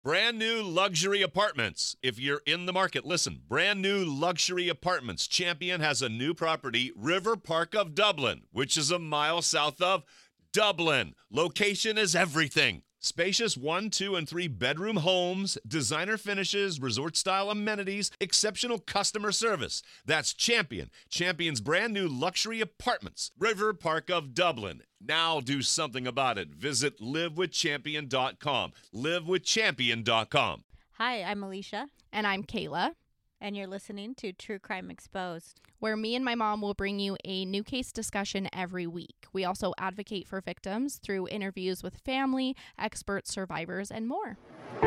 Brand new luxury apartments. If you're in the market, listen. Brand new luxury apartments. Champion has a new property, River Park of Dublin, which is a mile south of Dublin. Location is everything. Spacious 1, 2, and 3 bedroom homes, designer finishes, resort-style amenities, exceptional customer service. That's Champion. Champion's brand new luxury apartments. River Park of Dublin. Now do something about it. Visit livewithchampion.com. Livewithchampion.com. Hi, I'm Alicia. And I'm Kayla. And you're listening to True Crime Exposed, where me and my mom will bring you a new case discussion every week. We also advocate for victims through interviews with family, experts, survivors, and more.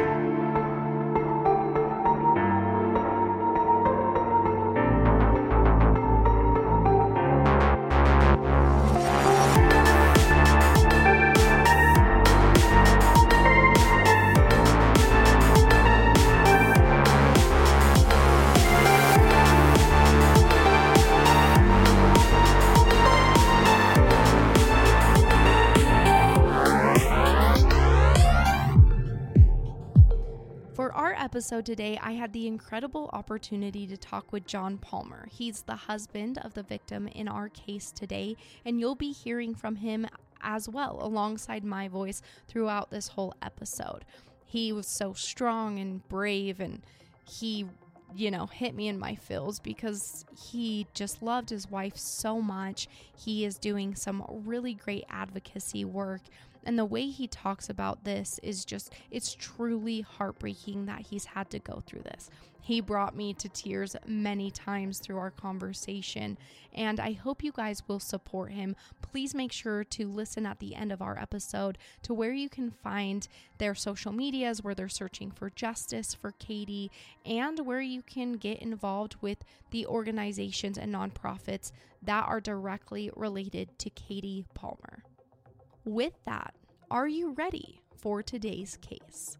For our episode today, I had the incredible opportunity to talk with John Palmer. He's the husband of the victim in our case today, and you'll be hearing from him as well, alongside my voice throughout this whole episode. He was so strong and brave, and he, hit me in my feels because he just loved his wife so much. He is doing some really great advocacy work. And the way he talks about this is it's truly heartbreaking that he's had to go through this. He brought me to tears many times through our conversation, and I hope you guys will support him. Please make sure to listen at the end of our episode to where you can find their social medias, where they're searching for justice for Katie, and where you can get involved with the organizations and nonprofits that are directly related to Katie Palmer. With that, are you ready for today's case?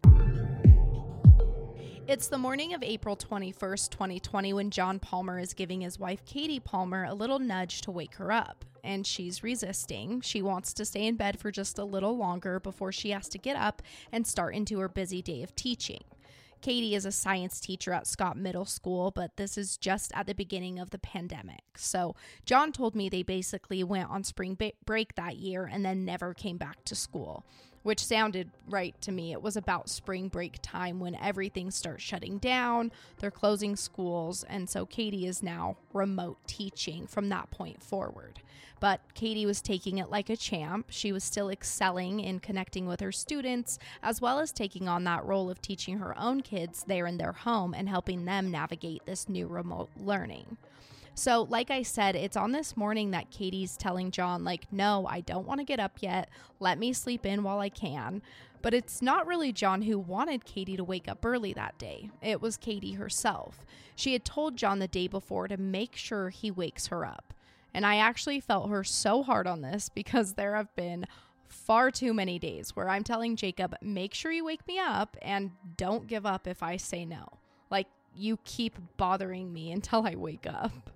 It's the morning of April 21st, 2020, when John Palmer is giving his wife Katie Palmer a little nudge to wake her up, and she's resisting. She wants to stay in bed for just a little longer before she has to get up and start into her busy day of teaching. Katie is a science teacher at Scott Middle School, but this is just at the beginning of the pandemic. So John told me they basically went on spring break that year and then never came back to school, which sounded right to me. It was about spring break time when everything starts shutting down, they're closing schools, and so Katie is now remote teaching from that point forward. But Katie was taking it like a champ. She was still excelling in connecting with her students, as well as taking on that role of teaching her own kids there in their home and helping them navigate this new remote learning. So like I said, it's on this morning that Katie's telling John, no, I don't want to get up yet. Let me sleep in while I can. But it's not really John who wanted Katie to wake up early that day. It was Katie herself. She had told John the day before to make sure he wakes her up. And I actually felt her so hard on this because there have been far too many days where I'm telling Jacob, make sure you wake me up and don't give up if I say no. You keep bothering me until I wake up.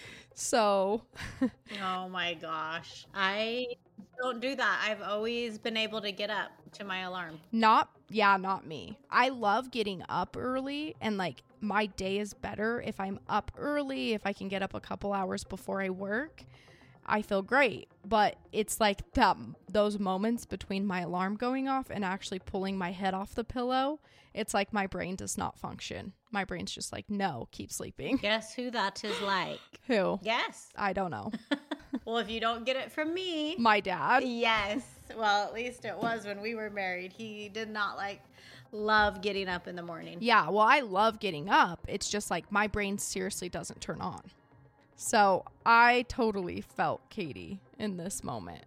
So. Oh my gosh. I don't do that. I've always been able to get up to my alarm. Not me. I love getting up early, and my day is better if I'm up early, if I can get up a couple hours before I work. I feel great, but it's those moments between my alarm going off and actually pulling my head off the pillow. It's like my brain does not function. My brain's just no, keep sleeping. Guess who that is like? Who? Yes. I don't know. Well, if you don't get it from me. My dad. Yes. Well, at least it was when we were married. He did not love getting up in the morning. Yeah, well, I love getting up. It's just my brain seriously doesn't turn on. So I totally felt Katie in this moment.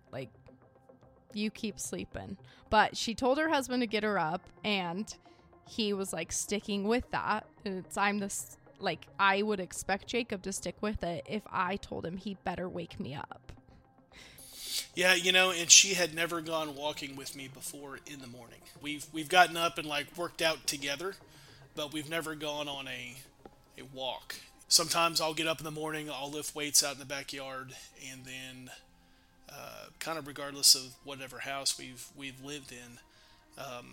You keep sleeping. But she told her husband to get her up, and he was sticking with that. I would expect Jacob to stick with it if I told him he better wake me up. Yeah, and she had never gone walking with me before in the morning. We've gotten up and worked out together, but we've never gone on a walk. Sometimes I'll get up in the morning, I'll lift weights out in the backyard, and then kind of regardless of whatever house we've lived in,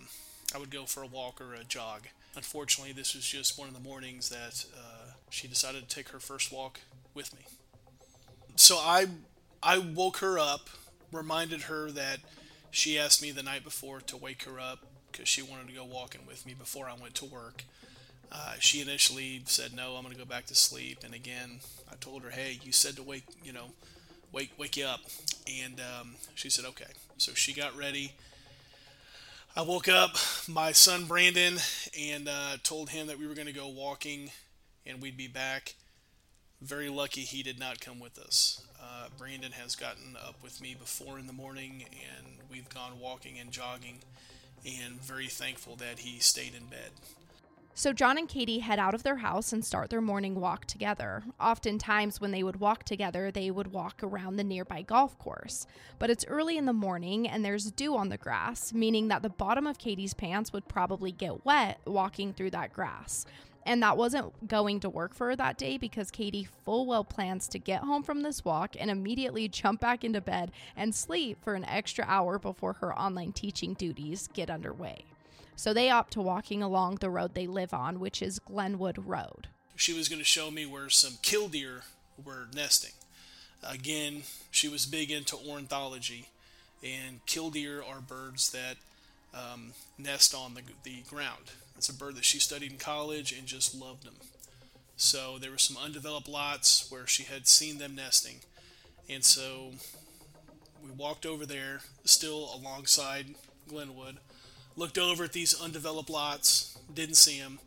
I would go for a walk or a jog. Unfortunately, this was just one of the mornings that she decided to take her first walk with me. So I woke her up, reminded her that she asked me the night before to wake her up because she wanted to go walking with me before I went to work. She initially said, no, I'm going to go back to sleep. And again, I told her, hey, you said to wake you up. And she said, okay. So she got ready. I woke up my son Brandon and told him that we were going to go walking and we'd be back. Very lucky he did not come with us. Brandon has gotten up with me before in the morning and we've gone walking and jogging, and very thankful that he stayed in bed. So John and Katie head out of their house and start their morning walk together. Oftentimes when they would walk together, they would walk around the nearby golf course. But it's early in the morning and there's dew on the grass, meaning that the bottom of Katie's pants would probably get wet walking through that grass. And that wasn't going to work for her that day because Katie full well plans to get home from this walk and immediately jump back into bed and sleep for an extra hour before her online teaching duties get underway. So they opt to walking along the road they live on, which is Glenwood Road. She was going to show me where some killdeer were nesting. Again, she was big into ornithology, and killdeer are birds that nest on the ground. It's a bird that she studied in college and just loved them. So there were some undeveloped lots where she had seen them nesting. And so we walked over there, still alongside Glenwood, looked over at these undeveloped lots, didn't see them,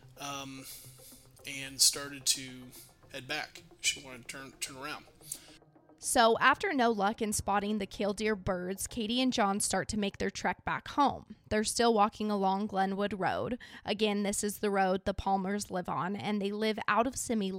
and started to head back. She wanted to turn around. So after no luck in spotting the killdeer birds, Katie and John start to make their trek back home. They're still walking along Glenwood Road. Again, this is the road the Palmers live on, and they live out of city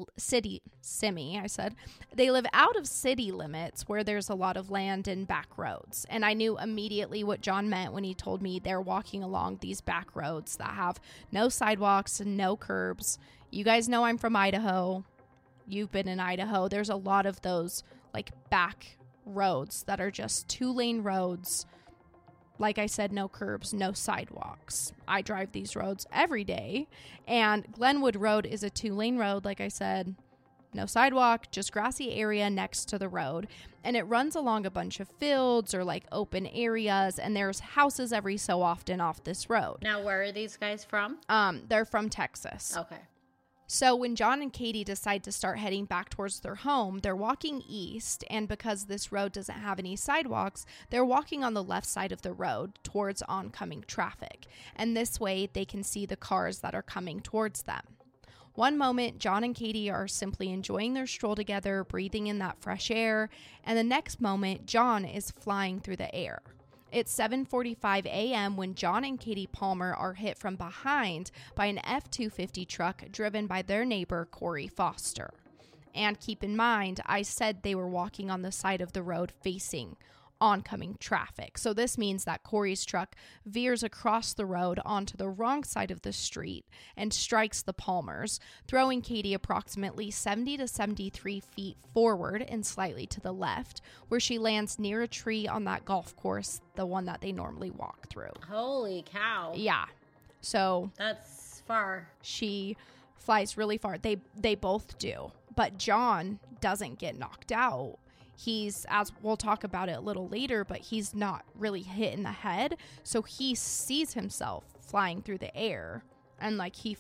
limits where there's a lot of land and back roads. And I knew immediately what John meant when he told me they're walking along these back roads that have no sidewalks and no curbs. You guys know I'm from Idaho. You've been in Idaho. There's a lot of those back roads that are just 2-lane roads. Like I said, no curbs, no sidewalks. I drive these roads every day, and Glenwood Road is a 2-lane road. Like I said, no sidewalk, just grassy area next to the road, and it runs along a bunch of fields or open areas, and there's houses every so often off this road. Now, where are these guys from? They're from Texas. Okay. So when John and Katie decide to start heading back towards their home, they're walking east, and because this road doesn't have any sidewalks, they're walking on the left side of the road towards oncoming traffic, and this way they can see the cars that are coming towards them. One moment, John and Katie are simply enjoying their stroll together, breathing in that fresh air, and the next moment, John is flying through the air. It's 7:45 a.m. when John and Katie Palmer are hit from behind by an F-250 truck driven by their neighbor, Corey Foster. And keep in mind, I said they were walking on the side of the road facing oncoming traffic. So this means that Corey's truck veers across the road onto the wrong side of the street and strikes the Palmers, throwing Katie approximately 70 to 73 feet forward and slightly to the left, where she lands near a tree on that golf course, the one that they normally walk through. Holy cow. Yeah. So that's far. She flies really far. They both do. But John doesn't get knocked out. He's, as we'll talk about it a little later, but he's not really hit in the head. So he sees himself flying through the air, and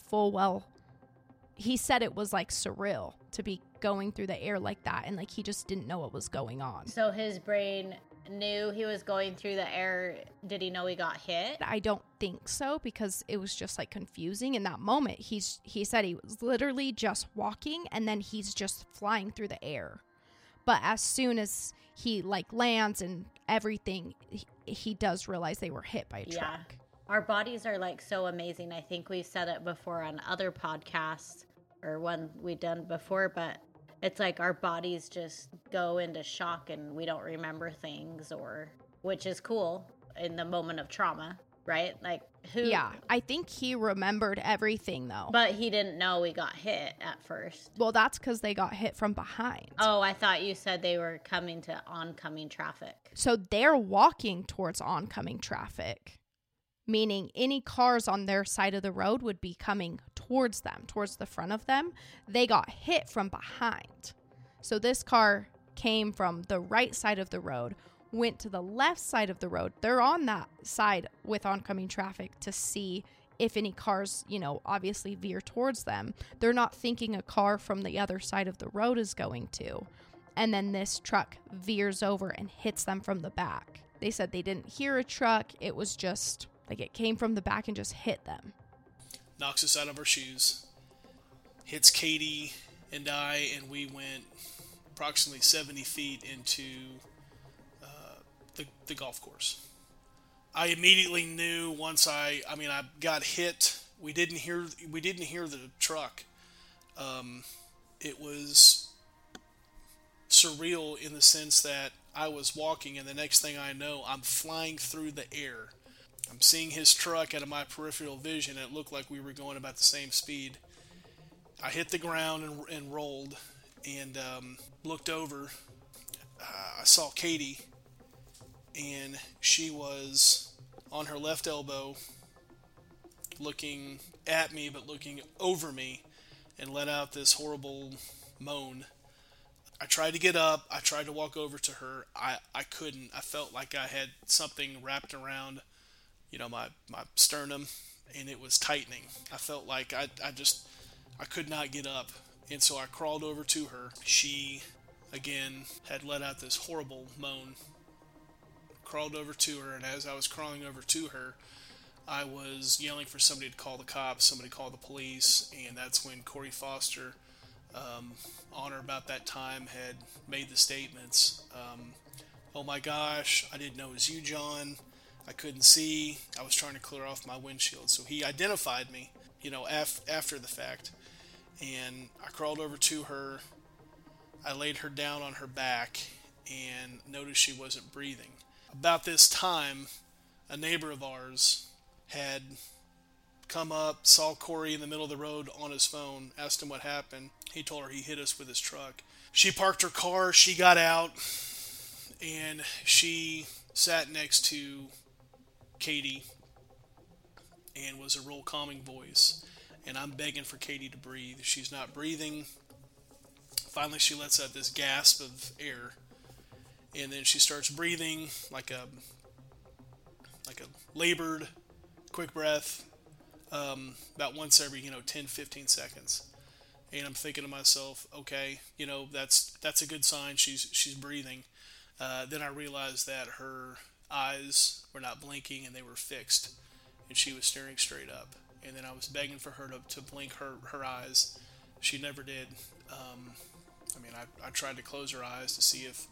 he said it was surreal to be going through the air like that, and he just didn't know what was going on. So his brain knew he was going through the air. Did he know he got hit? I don't think so, because it was just confusing in that moment. He said he was literally just walking, and then he's just flying through the air. But as soon as he lands and everything, he does realize they were hit by a truck. Yeah. Our bodies are so amazing. I think we've said it before on other podcasts or one we've done before, but it's our bodies just go into shock and we don't remember things, which is cool in the moment of trauma, right? Yeah, I think he remembered everything though. But he didn't know he got hit at first. Well, that's because they got hit from behind. Oh, I thought you said they were coming to oncoming traffic. So they're walking towards oncoming traffic. meaning any cars on their side of the road would be coming towards them, towards the front of them. They got hit from behind. So this car came from the right side of the road, went to the left side of the road. They're on that side with oncoming traffic to see if any cars, obviously veer towards them. They're not thinking a car from the other side of the road is going to. And then this truck veers over and hits them from the back. They said they didn't hear a truck. It was just like it came from the back and just hit them. Knocks us out of our shoes. Hits Katie and I, and we went approximately 70 feet into the golf course. I immediately knew once I got hit. We didn't hear the truck. It was surreal in the sense that I was walking, and the next thing I know, I'm flying through the air. I'm seeing his truck out of my peripheral vision, and it looked like we were going about the same speed. I hit the ground and rolled, and looked over. I saw Katie, and she was on her left elbow, looking at me, but looking over me, and let out this horrible moan. I tried to get up. I tried to walk over to her. I couldn't. I felt like I had something wrapped around, my sternum, and it was tightening. I felt like I could not get up. And so I crawled over to her. She, again, had let out this horrible moan. Crawled over to her, and as I was crawling over to her, I was yelling for somebody to call the cops, somebody call the police, and that's when Corey Foster, on or about that time, had made the statements. Oh my gosh, I didn't know it was you, John. I couldn't see. I was trying to clear off my windshield. So he identified me, after the fact. And I crawled over to her. I laid her down on her back and noticed she wasn't breathing. About this time, a neighbor of ours had come up, saw Corey in the middle of the road on his phone, asked him what happened. He told her he hit us with his truck. She parked her car, she got out, and she sat next to Katie and was a real calming voice. And I'm begging for Katie to breathe. She's not breathing. Finally, she lets out this gasp of air. And then she starts breathing like a labored, quick breath, about once every, 10, 15 seconds. And I'm thinking to myself, okay, that's a good sign. She's breathing. Then I realized that her eyes were not blinking and they were fixed, and she was staring straight up. And then I was begging for her to blink her eyes. She never did. I tried to close her eyes to see if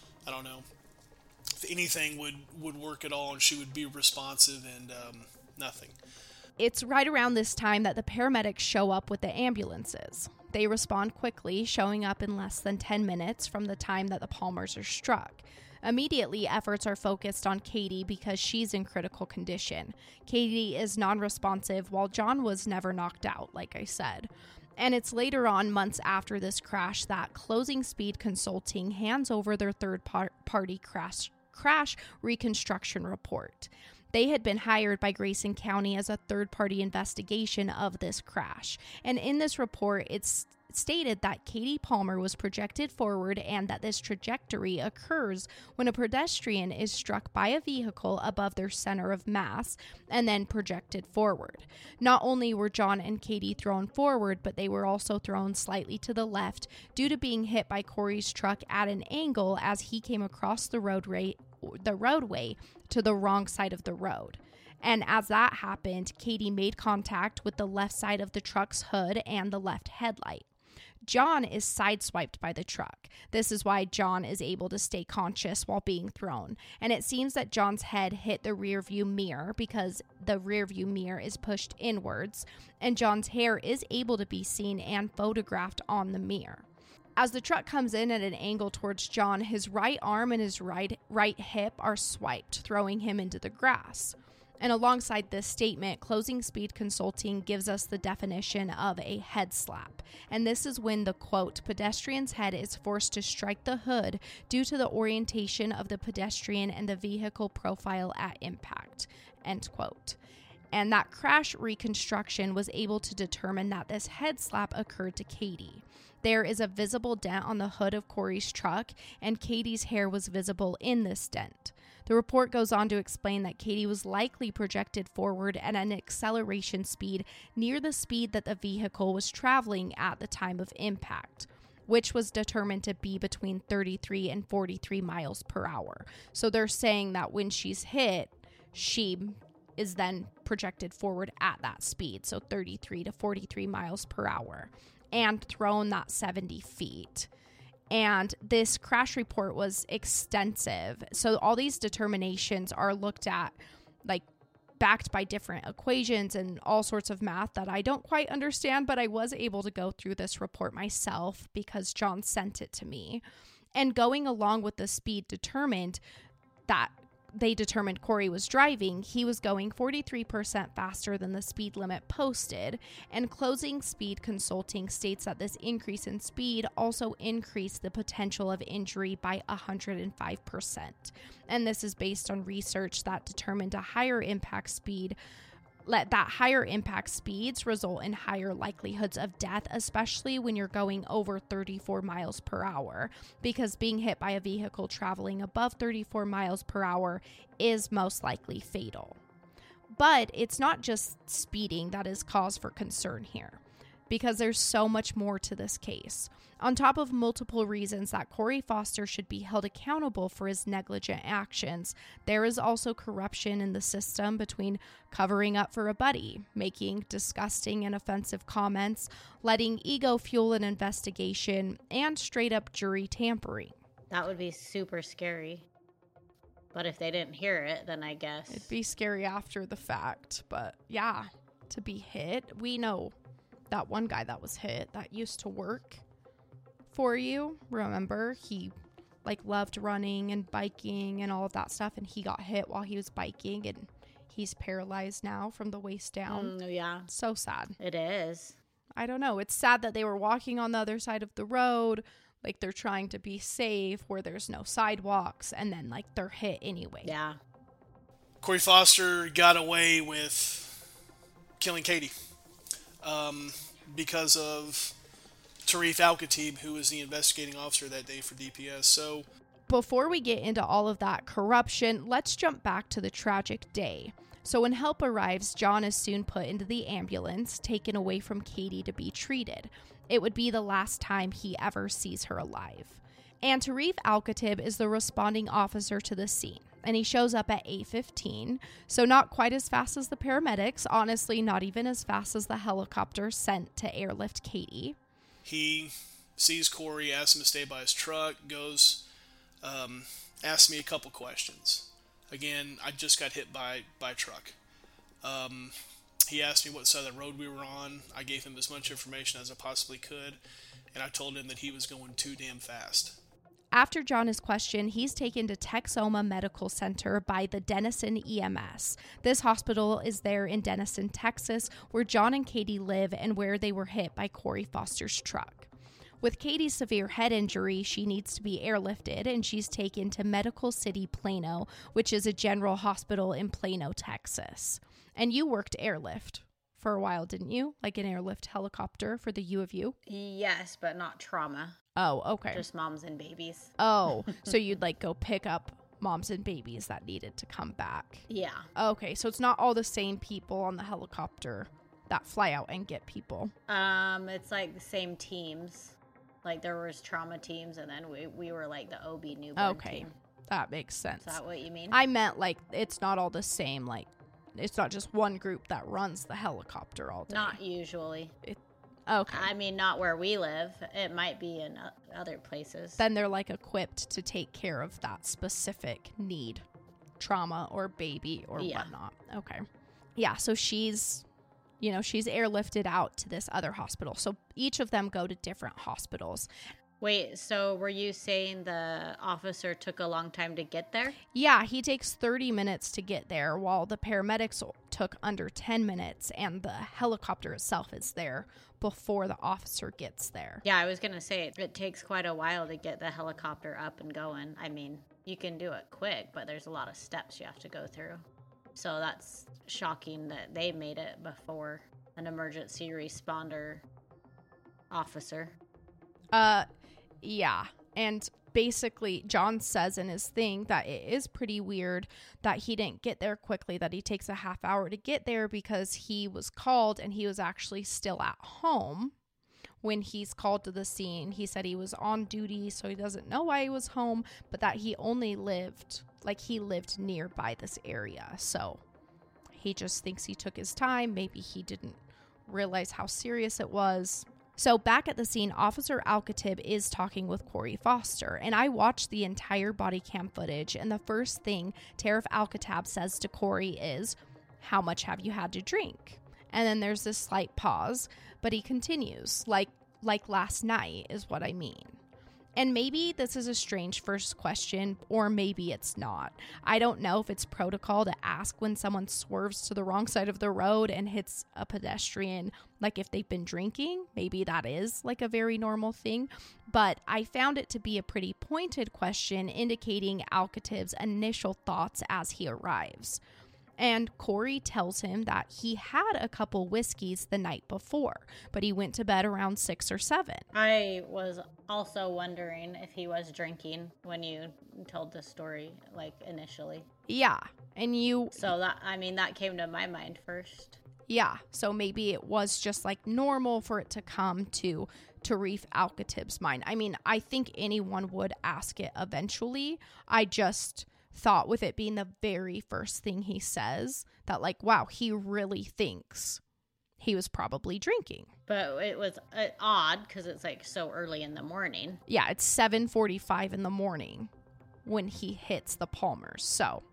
anything would work at all and she would be responsive, and nothing. It's right around this time that the paramedics show up with the ambulances. They respond quickly, showing up in less than 10 minutes from the time that the Palmers are struck. Immediately, efforts are focused on Katie because she's in critical condition. Katie is non-responsive, while John was never knocked out, like I said. And it's later on, months after this crash, that Closing Speed Consulting hands over their third-party crash reconstruction report. They had been hired by Grayson County as a third-party investigation of this crash. And in this report, it's stated that Katie Palmer was projected forward and that this trajectory occurs when a pedestrian is struck by a vehicle above their center of mass and then projected forward. Not only were John and Katie thrown forward, but they were also thrown slightly to the left due to being hit by Corey's truck at an angle as he came across the roadway to the wrong side of the road. And as that happened, Katie made contact with the left side of the truck's hood and the left headlight. John is sideswiped by the truck. This is why John is able to stay conscious while being thrown. And it seems that John's head hit the rear view mirror because the rear view mirror is pushed inwards, and John's hair is able to be seen and photographed on the mirror. As the truck comes in at an angle towards John, his right arm and his right hip are swiped, throwing him into the grass. And alongside this statement, Closing Speed Consulting gives us the definition of a head slap. And this is when the, quote, pedestrian's head is forced to strike the hood due to the orientation of the pedestrian and the vehicle profile at impact. end quote. And that crash reconstruction was able to determine that this head slap occurred to Katie. There is a visible dent on the hood of Corey's truck, and Katie's hair was visible in this dent. The report goes on to explain that Katie was likely projected forward at an acceleration speed near the speed that the vehicle was traveling at the time of impact, which was determined to be between 33 and 43 miles per hour. So they're saying that when she's hit, she is then projected forward at that speed, so 33 to 43 miles per hour, and thrown that 70 feet. And this crash report was extensive. So all these determinations are looked at, like, backed by different equations and all sorts of math that I don't quite understand, but I was able to go through this report myself because John sent it to me. And going along with the speed determined that they determined Corey was driving, he was going 43% faster than the speed limit posted, and Closing Speed Consulting states that this increase in speed also increased the potential of injury by 105%. And this is based on research that determined a higher impact speed higher impact speeds result in higher likelihoods of death, especially when you're going over 34 miles per hour, because being hit by a vehicle traveling above 34 miles per hour is most likely fatal. But it's not just speeding that is cause for concern here, because there's so much more to this case. On top of multiple reasons that Corey Foster should be held accountable for his negligent actions, there is also corruption in the system between covering up for a buddy, making disgusting and offensive comments, letting ego fuel an investigation, and straight up jury tampering. That would be super scary. But if they didn't hear it, then I guess It'd be scary after the fact. But yeah, to be hit. We know that one guy that was hit that used to work for you. Remember, he loved running and biking and all of that stuff, and he got hit while he was biking, and he's paralyzed now from the waist down. Yeah. So sad. It is. I don't know. It's sad that they were walking on the other side of the road, like they're trying to be safe where there's no sidewalks, and then they're hit anyway. Yeah. Corey Foster got away with killing Katie because of Tarif Al-Khatib, who was the investigating officer that day for DPS. So before we get into all of that corruption, let's jump back to the tragic day. So when help arrives, John is soon put into the ambulance, taken away from Katie to be treated. It would be the last time he ever sees her alive. And Tarif Al-Khatib is the responding officer to the scene, and he shows up at 8:15, so not quite as fast as the paramedics, honestly not even as fast as the helicopter sent to airlift Katie. He sees Corey, asks him to stay by his truck, goes, asks me a couple questions. Again, I just got hit by a truck. He asked me what side of the road we were on. I gave him as much information as I possibly could, and I told him that he was going too damn fast. After John is questioned, he's taken to Texoma Medical Center by the Denison EMS. This hospital is there in Denison, Texas, where John and Katie live and where they were hit by Corey Foster's truck. With Katie's severe head injury, she needs to be airlifted, and she's taken to Medical City Plano, which is a general hospital in Plano, Texas. And you worked airlift for a while, didn't you? Like an airlift helicopter for the U of U? Yes, but not trauma. Oh, okay. Just moms and babies. Oh, so you'd go pick up moms and babies that needed to come back. Yeah. Okay, so it's not all the same people on the helicopter that fly out and get people. It's the same teams. There was trauma teams, and then we were the OB newborn team. That makes sense. Is that what you mean? I meant it's not all the same. It's not just one group that runs the helicopter all day. Not usually. Okay. I mean, not where we live. It might be in other places. Then they're equipped to take care of that specific need, trauma or baby or whatnot. Okay. Yeah, so she's airlifted out to this other hospital. So each of them go to different hospitals. Wait, so were you saying the officer took a long time to get there? Yeah, he takes 30 minutes to get there, while the paramedics took under 10 minutes, and the helicopter itself is there before the officer gets there. Yeah, I was going to say it takes quite a while to get the helicopter up and going. I mean, you can do it quick, but there's a lot of steps you have to go through. So that's shocking that they made it before an emergency responder officer. Yeah. And basically, John says in his thing that it is pretty weird that he didn't get there quickly, that he takes a half hour to get there because he was called and he was actually still at home when he's called to the scene. He said he was on duty, so he doesn't know why he was home, but that he only lived, he lived nearby this area. So he just thinks he took his time. Maybe he didn't realize how serious it was. So back at the scene, Officer Al-Khatib is talking with Corey Foster, and I watched the entire body cam footage, and the first thing Tariff Al-Khatib says to Corey is, "How much have you had to drink?" And then there's this slight pause, but he continues, like last night is what I mean. And maybe this is a strange first question, or maybe it's not. I don't know if it's protocol to ask when someone swerves to the wrong side of the road and hits a pedestrian, like if they've been drinking. Maybe that is like a very normal thing. But I found it to be a pretty pointed question, indicating Al-Khatib's initial thoughts as he arrives. And Corey tells him that he had a couple whiskeys the night before, but he went to bed around 6 or 7. I was also wondering if he was drinking when you told the story, initially. Yeah, and So that came to my mind first. Yeah, so maybe it was just normal for it to come to Tariff Al-Khatib's mind. I mean, I think anyone would ask it eventually. I just thought with it being the very first thing he says that wow, he really thinks he was probably drinking. But it was odd because it's so early in the morning. Yeah, it's 7:45 in the morning when he hits the Palmers. So,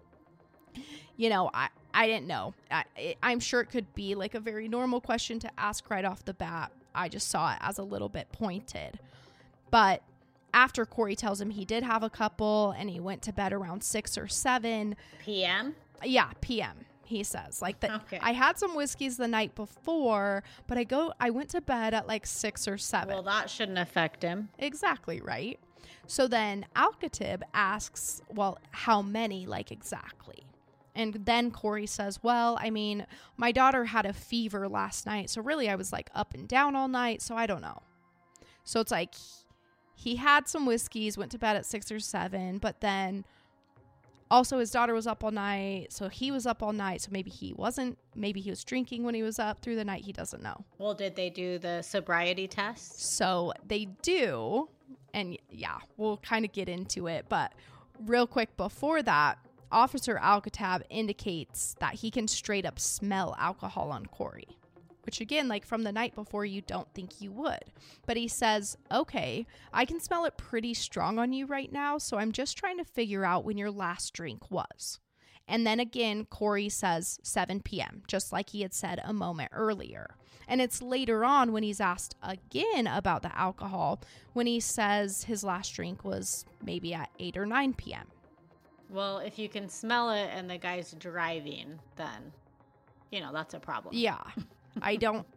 I didn't know. I'm sure it could be a very normal question to ask right off the bat. I just saw it as a little bit pointed. But after Corey tells him he did have a couple and he went to bed around 6 or 7 p.m. Yeah, p.m. He says Okay. I had some whiskeys the night before, but I went to bed at 6 or 7. Well, that shouldn't affect him. Exactly, right? So then Al-Khatib asks, well, how many exactly? And then Corey says, well, I mean, my daughter had a fever last night, so really I was up and down all night, so I don't know. So it's he had some whiskeys, went to bed at 6 or 7, but then also his daughter was up all night, so he was up all night, so maybe he wasn't. Maybe he was drinking when he was up through the night. He doesn't know. Well, did they do the sobriety test? So they do, and yeah, we'll kind of get into it, but real quick before that, Officer Al-Khatib indicates that he can straight up smell alcohol on Corey. Which again, from the night before, you don't think you would. But he says, okay, I can smell it pretty strong on you right now, so I'm just trying to figure out when your last drink was. And then again, Corey says 7 p.m., just like he had said a moment earlier. And it's later on when he's asked again about the alcohol, when he says his last drink was maybe at 8 or 9 p.m. Well, if you can smell it and the guy's driving, then, that's a problem. Yeah. I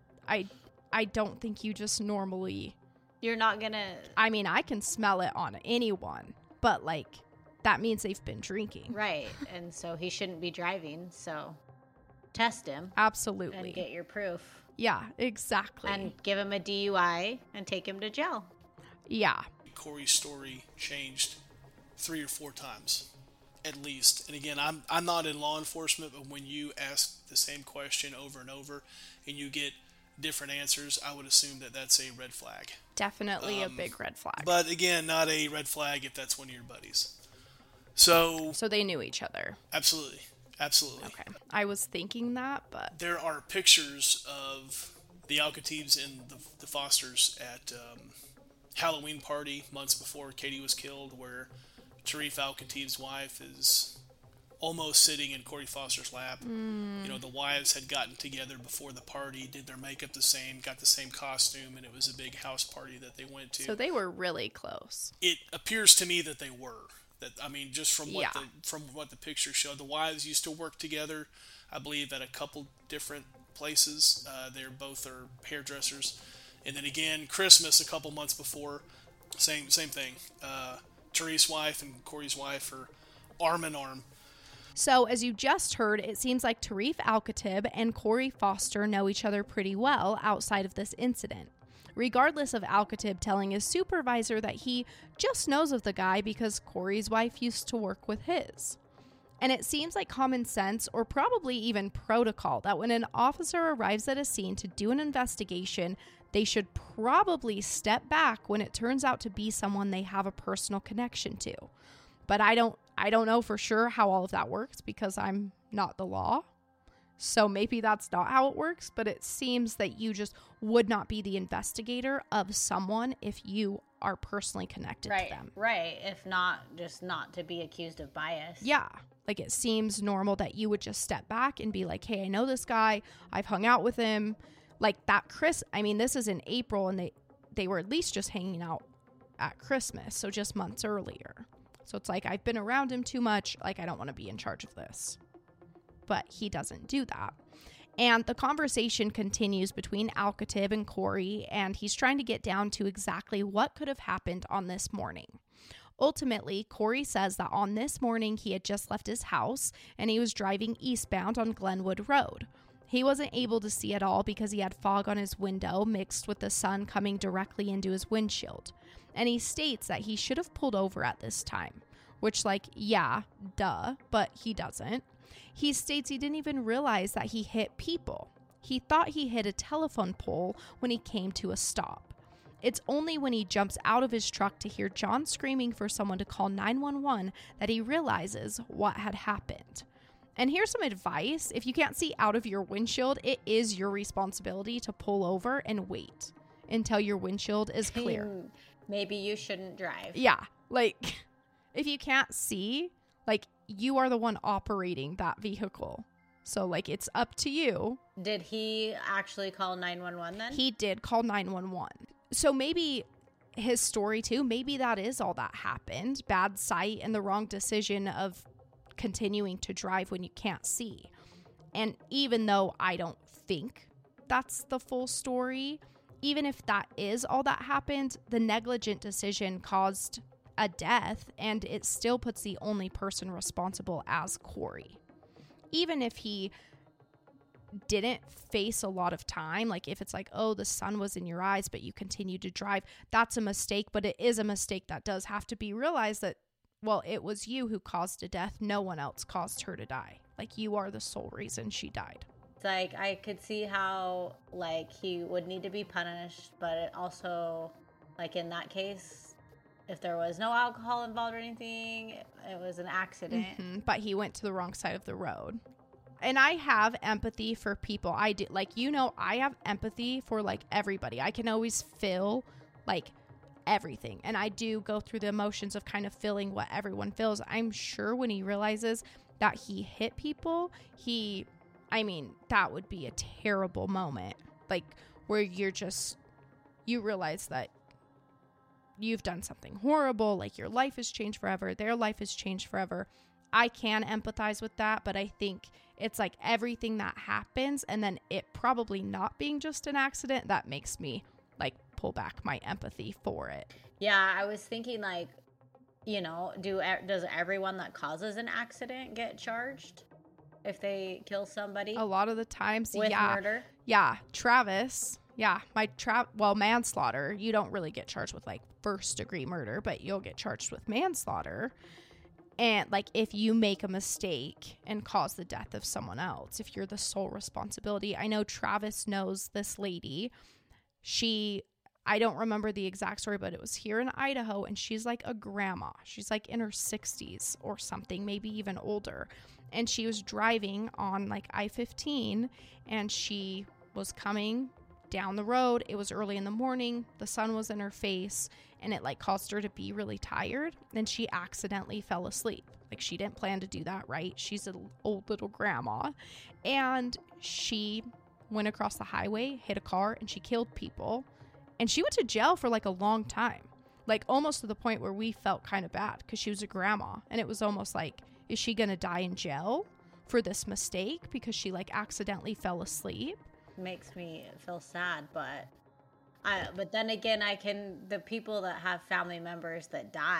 don't think you just normally. You're not gonna. I mean, I can smell it on anyone, but that means they've been drinking. Right. And so he shouldn't be driving. So test him. Absolutely. And get your proof. Yeah, exactly. And give him a DUI and take him to jail. Yeah. Corey's story changed 3 or 4 times. At least. And again, I'm not in law enforcement, but when you ask the same question over and over and you get different answers, I would assume that that's a red flag. Definitely a big red flag. But again, not a red flag if that's one of your buddies. So they knew each other. Absolutely. Okay. I was thinking that, but there are pictures of the Al-Khatibs and the Fosters at Halloween party months before Katie was killed, where Tariff Al-Khatib's wife is almost sitting in Corey Foster's lap. The wives had gotten together before the party, did their makeup the same, got the same costume, and it was a big house party that they went to. So they were really close. It appears to me that they were. Just from what the pictures showed, the wives used to work together, I believe, at a couple different places. They're both are hairdressers, and then again, Christmas a couple months before, same thing. Tariff's wife and Corey's wife are arm in arm. So, as you just heard, it seems like Tarif Al-Khatib and Corey Foster know each other pretty well outside of this incident. Regardless of Al-Khatib telling his supervisor that he just knows of the guy because Corey's wife used to work with his. And it seems like common sense, or probably even protocol, that when an officer arrives at a scene to do an investigation, they should probably step back when it turns out to be someone they have a personal connection to. But I don't know for sure how all of that works because I'm not the law. So maybe that's not how it works, but it seems that you just would not be the investigator of someone if you are personally connected to them. Right. If not, just not to be accused of bias. Yeah. Like, it seems normal that you would just step back and be like, hey, I know this guy. I've hung out with him. Like that this is in April, and they were at least just hanging out at Christmas. So just months earlier. So it's like, I've been around him too much. Like, I don't want to be in charge of this. But he doesn't do that. And the conversation continues between Al-Khatib and Corey, and he's trying to get down to exactly what could have happened on this morning. Ultimately, Corey says that on this morning, he had just left his house, and he was driving eastbound on Glenwood Road. He wasn't able to see at all because he had fog on his window mixed with the sun coming directly into his windshield. And he states that he should have pulled over at this time, which, like, yeah, duh, but he doesn't. He states he didn't even realize that he hit people. He thought he hit a telephone pole when he came to a stop. It's only when he jumps out of his truck to hear John screaming for someone to call 911 that he realizes what had happened. And here's some advice. If you can't see out of your windshield, it is your responsibility to pull over and wait until your windshield is clear. Maybe you shouldn't drive. Yeah. Like, if you can't see, like, you are the one operating that vehicle. So, like, it's up to you. Did he actually call 911 then? He did call 911. So maybe his story too, maybe that is all that happened. Bad sight and the wrong decision of continuing to drive when you can't see. And even though I don't think that's the full story, even if that is all that happened, the negligent decision caused a death, and it still puts the only person responsible as Corey. Even if he didn't face a lot of time, like if it's like, oh, the sun was in your eyes, but you continued to drive, that's a mistake, but it is a mistake that does have to be realized that, well, it was you who caused a death. No one else caused her to die. Like, you are the sole reason she died. It's like, I could see how, like, he would need to be punished, but it also, like, in that case, if there was no alcohol involved or anything, it was an accident. Mm-hmm. But he went to the wrong side of the road. And I have empathy for people. I do, like, you know, I have empathy for, like, everybody. I can always feel, like, everything. And I do go through the emotions of kind of feeling what everyone feels. I'm sure when he realizes that he hit people, that would be a terrible moment. Like, where you realize that you've done something horrible, like your life has changed forever, their life has changed forever. I can empathize with that, but I think it's like everything that happens and then it probably not being just an accident, that makes me like pull back my empathy for it. Yeah, I was thinking, like, you know, does everyone that causes an accident get charged if they kill somebody? A lot of the times, with murder? Yeah, Travis. Yeah, manslaughter. You don't really get charged with like first degree murder, but you'll get charged with manslaughter. And like if you make a mistake and cause the death of someone else, if you're the sole responsibility. I know Travis knows this lady. I don't remember the exact story, but it was here in Idaho, and she's like a grandma. She's like in her 60s or something, maybe even older. And she was driving on like I-15, and she was coming down the road. It was early in the morning. The sun was in her face, and it like caused her to be really tired. And she accidentally fell asleep. Like, she didn't plan to do that, right? She's an old little grandma. And she went across the highway, hit a car, and she killed people. And she went to jail for like a long time, like almost to the point where we felt kind of bad because she was a grandma. And it was almost like, is she going to die in jail for this mistake because she like accidentally fell asleep? Makes me feel sad, but then again, the people that have family members that die,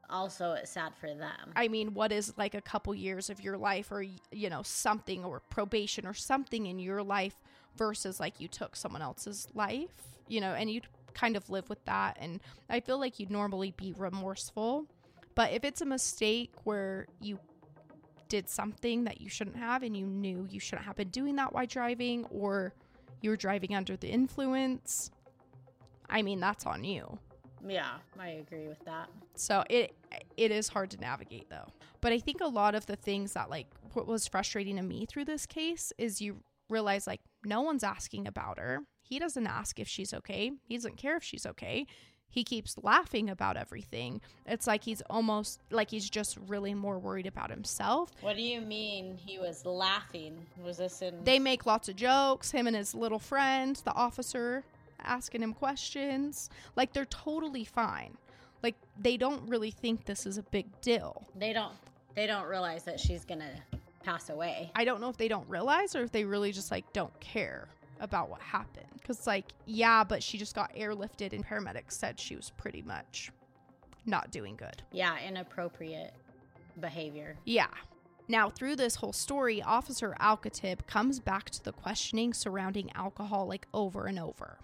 also it's sad for them. I mean, what is like a couple years of your life or, you know, something, or probation or something in your life versus like you took someone else's life, you know, and you'd kind of live with that. And I feel like you'd normally be remorseful. But if it's a mistake where you did something that you shouldn't have and you knew you shouldn't have been doing that while driving, or you were driving under the influence, I mean, that's on you. Yeah, I agree with that. So it is hard to navigate though. But I think a lot of the things that like what was frustrating to me through this case is you realize like no one's asking about her. He doesn't ask if she's okay. He doesn't care if she's okay. He keeps laughing about everything. It's like he's almost like he's just really more worried about himself. What do you mean he was laughing? Was this in... They make lots of jokes, him and his little friend, the officer, asking him questions. Like, they're totally fine. Like, they don't really think this is a big deal. They don't realize that she's gonna pass away. I don't know if they don't realize or if they really just, like, don't care about what happened. Because, like, yeah, but she just got airlifted and paramedics said she was pretty much not doing good. Yeah, inappropriate behavior. Yeah. Now, through this whole story, Officer Al-Khatib comes back to the questioning surrounding alcohol, like, over and over.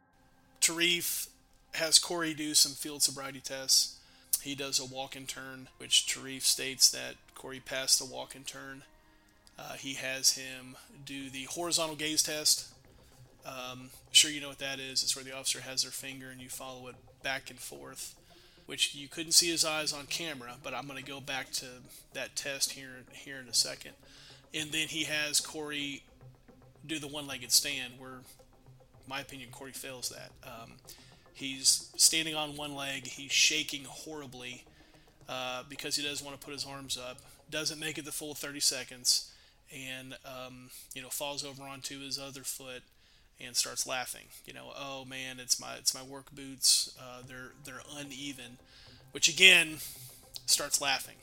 Tarif has Corey do some field sobriety tests. He does a walk and turn, which Tarif states that Corey passed the walk and turn. He has him do the horizontal gaze test. Sure, you know what that is. It's where the officer has their finger and you follow it back and forth, which you couldn't see his eyes on camera, but I'm going to go back to that test here in a second. And then he has Corey do the one-legged stand, where, in my opinion, Corey fails that. He's standing on one leg. He's shaking horribly because he doesn't want to put his arms up. Doesn't make it the full 30 seconds, and falls over onto his other foot and starts laughing. Oh man, it's my work boots. They're uneven, which again starts laughing.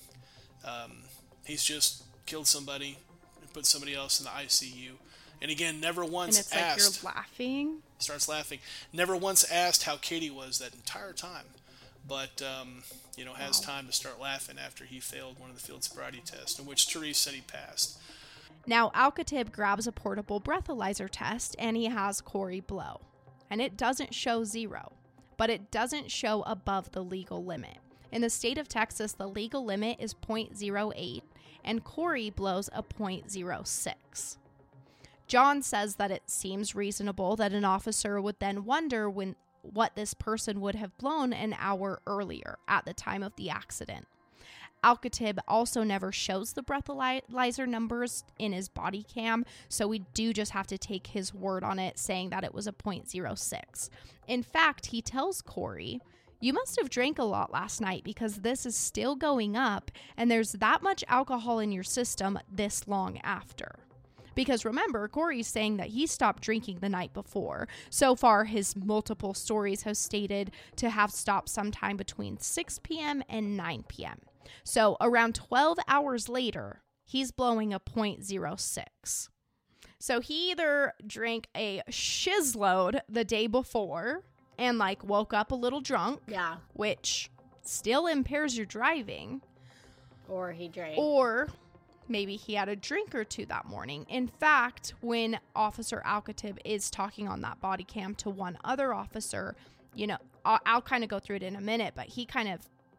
He's just killed somebody and put somebody else in the ICU. And again, never once asked. And it's like you're laughing. Starts laughing. Never once asked how Katie was that entire time. But, has time to start laughing after he failed one of the field sobriety tests, in which Tarif said he passed. Now, Al-Khatib grabs a portable breathalyzer test, and he has Corey blow. And it doesn't show 0, but it doesn't show above the legal limit. In the state of Texas, the legal limit is 0.08, and Corey blows a 0.06. John says that it seems reasonable that an officer would then wonder what this person would have blown an hour earlier at the time of the accident. Al-Khatib also never shows the breathalyzer numbers in his body cam, so we do just have to take his word on it, saying that it was a 0.06. In fact, he tells Corey, "You must have drank a lot last night because this is still going up, and there's that much alcohol in your system this long after." Because remember, Corey's saying that he stopped drinking the night before. So far, his multiple stories have stated to have stopped sometime between 6 p.m. and 9 p.m. So around 12 hours later, he's blowing a 0.06. So he either drank a shizload the day before and woke up a little drunk. Yeah. Which still impairs your driving. Or he drank. Or maybe he had a drink or two that morning. In fact, when Officer Al-Khatib is talking on that body cam to one other officer, I'll kind of go through it in a minute, but he kind of,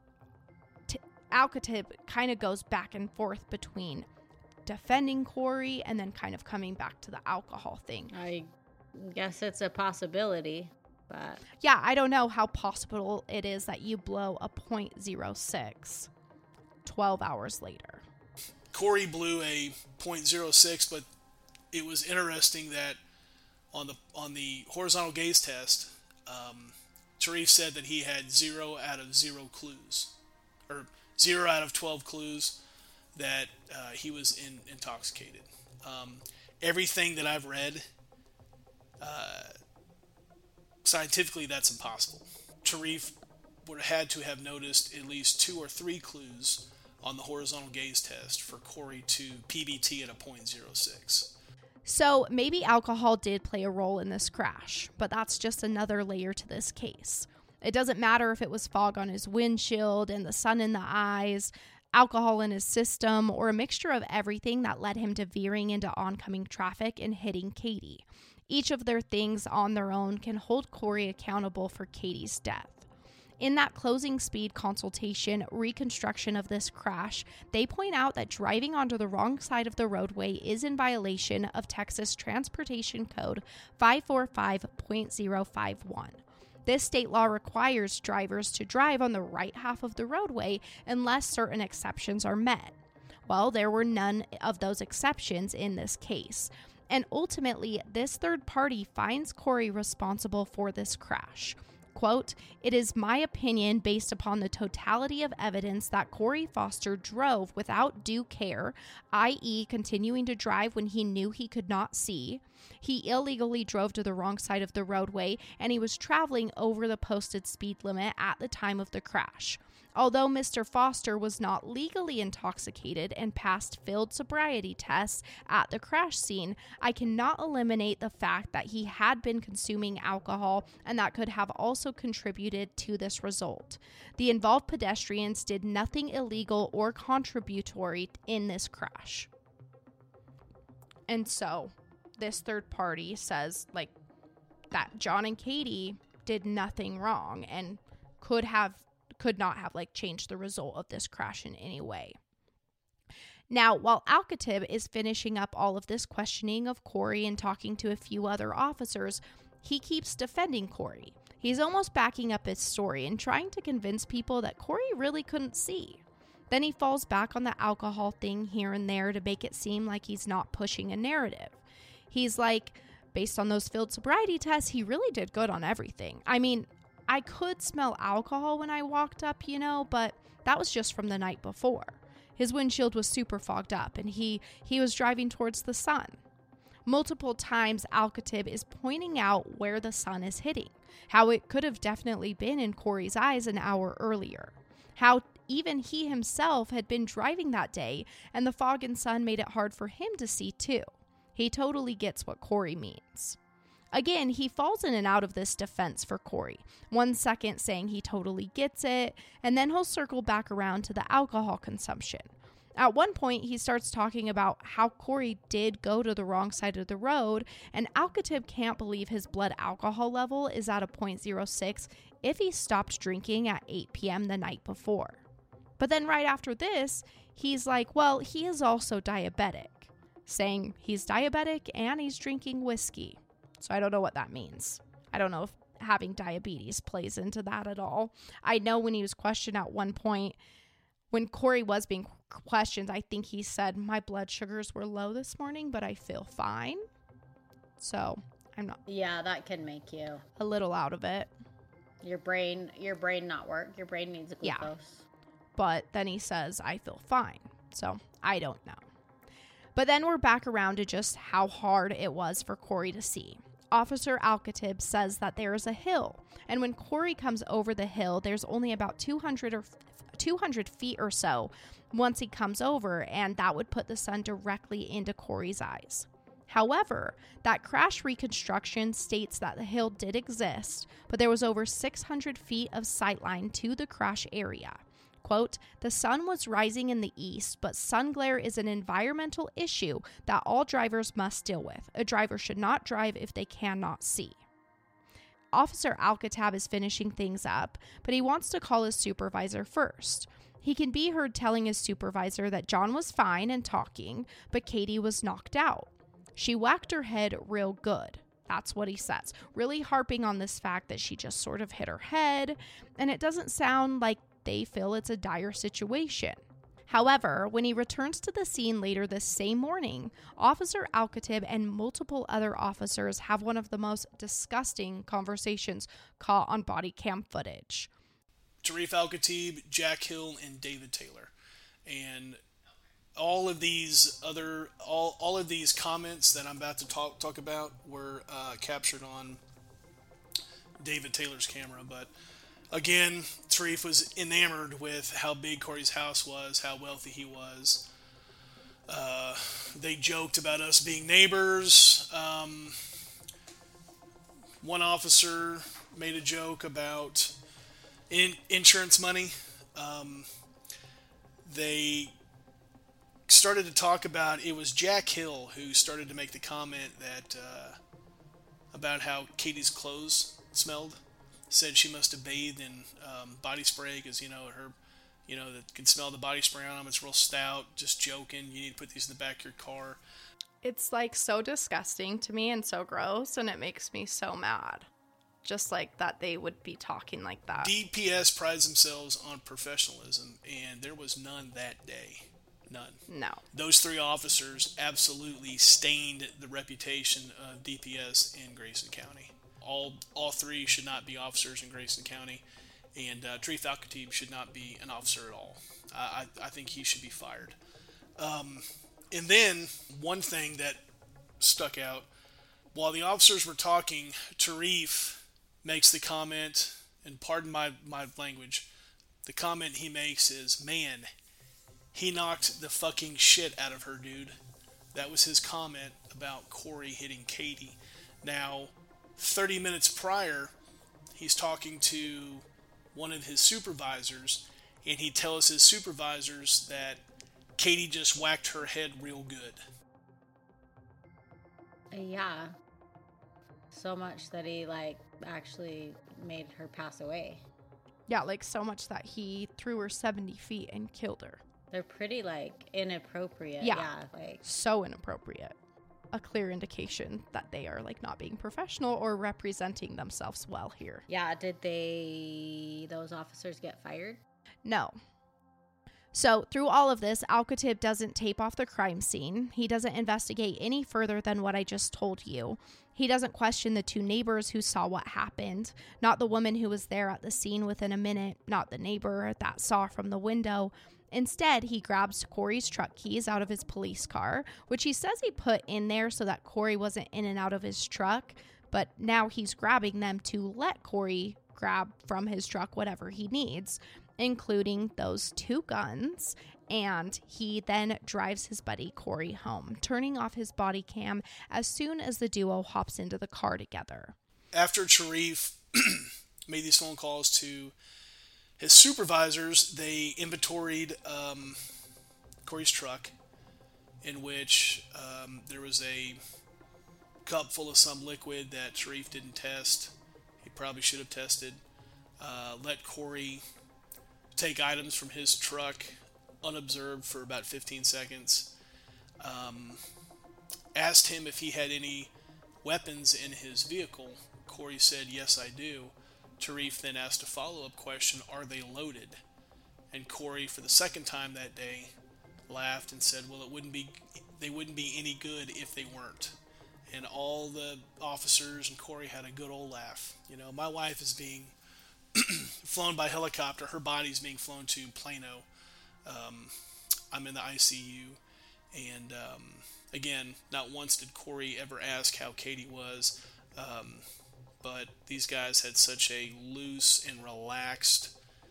Al-Khatib kind of goes back and forth between defending Corey and then kind of coming back to the alcohol thing. I guess it's a possibility, but... Yeah, I don't know how possible it is that you blow a 0.06 12 hours later. Corey blew a 0.06, but it was interesting that on the horizontal gaze test, Tarif said that he had 0 out of 0 clues, or 0 out of 12 clues that he was intoxicated. Everything that I've read, scientifically, that's impossible. Tarif would have had to have noticed at least 2 or 3 clues on the horizontal gaze test for Corey to PBT at a 0.06. So maybe alcohol did play a role in this crash, but that's just another layer to this case. It doesn't matter if it was fog on his windshield and the sun in the eyes, alcohol in his system, or a mixture of everything that led him to veering into oncoming traffic and hitting Katie. Each of their things on their own can hold Corey accountable for Katie's death. In that closing speed consultation reconstruction of this crash, they point out that driving onto the wrong side of the roadway is in violation of Texas Transportation Code 545.051. This state law requires drivers to drive on the right half of the roadway unless certain exceptions are met. Well, there were none of those exceptions in this case. And ultimately, this third party finds Corey responsible for this crash. Quote, "It is my opinion based upon the totality of evidence that Corey Foster drove without due care, i.e. continuing to drive when he knew he could not see. He illegally drove to the wrong side of the roadway, and he was traveling over the posted speed limit at the time of the crash. Although Mr. Foster was not legally intoxicated and passed field sobriety tests at the crash scene, I cannot eliminate the fact that he had been consuming alcohol and that could have also contributed to this result. The involved pedestrians did nothing illegal or contributory in this crash." And so this third party says that John and Katie did nothing wrong and could not have changed the result of this crash in any way. Now, while Alcatib is finishing up all of this questioning of Corey and talking to a few other officers, he keeps defending Corey. He's almost backing up his story and trying to convince people that Corey really couldn't see. Then he falls back on the alcohol thing here and there to make it seem like he's not pushing a narrative. He's like, based on those field sobriety tests, he really did good on everything. I mean, I could smell alcohol when I walked up, but that was just from the night before. His windshield was super fogged up, and he was driving towards the sun. Multiple times, Alcatib is pointing out where the sun is hitting, how it could have definitely been in Corey's eyes an hour earlier, how even he himself had been driving that day, and the fog and sun made it hard for him to see too. He totally gets what Corey means. Again, he falls in and out of this defense for Corey. 1 second saying he totally gets it, and then he'll circle back around to the alcohol consumption. At one point, he starts talking about how Corey did go to the wrong side of the road, and Alcatib can't believe his blood alcohol level is at a 0.06 if he stopped drinking at 8 p.m. the night before. But then right after this, he's like, well, he is also diabetic, saying he's diabetic and he's drinking whiskey. So I don't know what that means. I don't know if having diabetes plays into that at all. I know when he was questioned at one point, when Corey was being questioned, I think he said, my blood sugars were low this morning, but I feel fine. So I'm not. Yeah, that can make you a little out of it. Your brain not work. Your brain needs glucose. Yeah. But then he says, I feel fine. So I don't know. But then we're back around to just how hard it was for Corey to see. Officer Alcatib says that there is a hill, and when Corey comes over the hill, there's only about 200 feet or so once he comes over, and that would put the sun directly into Corey's eyes. However, that crash reconstruction states that the hill did exist, but there was over 600 feet of sightline to the crash area. Quote, "The sun was rising in the east, but sun glare is an environmental issue that all drivers must deal with. A driver should not drive if they cannot see." Officer Alcatib is finishing things up, but he wants to call his supervisor first. He can be heard telling his supervisor that John was fine and talking, but Katie was knocked out. She whacked her head real good. That's what he says, really harping on this fact that she just sort of hit her head, and it doesn't sound like they feel it's a dire situation. However, when he returns to the scene later this same morning, Officer Alcatib and multiple other officers have one of the most disgusting conversations caught on body cam footage. Tarif Alcatib, Jack Hill, and David Taylor. And all of these comments that I'm about to talk about were captured on David Taylor's camera, but again, Tarif was enamored with how big Corey's house was, how wealthy he was. They joked about us being neighbors. One officer made a joke about insurance money. They started to talk about, it was Jack Hill who started to make the comment that about how Katie's clothes smelled. Said she must have bathed in body spray because that can smell the body spray on them. It's real stout. Just joking. You need to put these in the back of your car. It's like so disgusting to me and so gross, and it makes me so mad. Just like that they would be talking like that. DPS prides themselves on professionalism, and there was none that day. None. No. Those 3 officers absolutely stained the reputation of DPS in Grayson County. All 3 should not be officers in Grayson County, and Tarif Al-Khatib should not be an officer at all. I think he should be fired. And then, one thing that stuck out, while the officers were talking, Tarif makes the comment, and pardon my language, the comment he makes is, "Man, he knocked the fucking shit out of her, dude." That was his comment about Corey hitting Katie. Now, 30 minutes prior, he's talking to one of his supervisors, and he tells his supervisors that Katie just whacked her head real good. Yeah. So much that he, actually made her pass away. Yeah, so much that he threw her 70 feet and killed her. They're pretty, inappropriate. Yeah. Yeah, so inappropriate. A clear indication that they are, not being professional or representing themselves well here. Yeah, did those officers get fired? No. So, through all of this, Al-Khatib doesn't tape off the crime scene. He doesn't investigate any further than what I just told you. He doesn't question the 2 neighbors who saw what happened, not the woman who was there at the scene within a minute, not the neighbor that saw from the window. Instead, he grabs Corey's truck keys out of his police car, which he says he put in there so that Corey wasn't in and out of his truck, but now he's grabbing them to let Corey grab from his truck whatever he needs, including those 2 guns, and he then drives his buddy Corey home, turning off his body cam as soon as the duo hops into the car together. After Tarif made these phone calls to his supervisors, they inventoried Corey's truck, in which there was a cup full of some liquid that Tarif didn't test. He probably should have tested. Let Corey take items from his truck unobserved for about 15 seconds. Asked him if he had any weapons in his vehicle. Corey said, "Yes, I do." Tarif then asked a follow-up question, "Are they loaded?" And Corey, for the second time that day, laughed and said, "Well, they wouldn't be any good if they weren't." And all the officers and Corey had a good old laugh. My wife is being flown by helicopter. Her body's being flown to Plano. I'm in the ICU. And again, not once did Corey ever ask how Katie was. But these guys had such a loose and relaxed